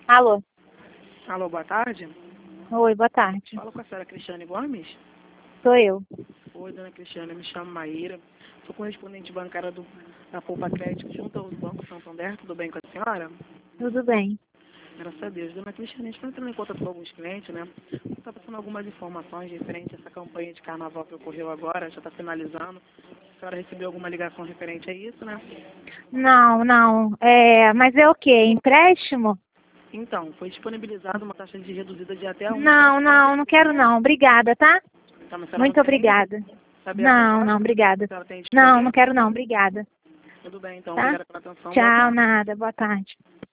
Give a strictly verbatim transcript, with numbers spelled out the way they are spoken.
Alô? Alô, boa tarde. Oi, boa tarde. Fala com a senhora Cristiane Gomes. Sou eu. Oi, dona Cristiane, eu me chamo Maíra. Sou correspondente bancária do, da Poupa Crédito junto ao Banco Santander. Tudo bem com a senhora? Tudo bem. Graças a Deus. Dona Cristiane, a gente está entrando em contato com alguns clientes, né? Está passando algumas informações referente a essa campanha de carnaval que ocorreu agora, já está finalizando. A senhora recebeu alguma ligação referente a isso, né? Não, não. É, mas é o quê? Empréstimo? Então, foi disponibilizada uma taxa de reduzida de até um Não, não, não quero não. Obrigada, tá? Então, a senhora não Muito quer ainda obrigada. saber a Não, proposta não, que obrigada. a senhora tem Não, disponível? não quero não. Obrigada. Tudo bem, então. Tá? Obrigada pela atenção. Boa Tchau, tarde. nada. Boa tarde.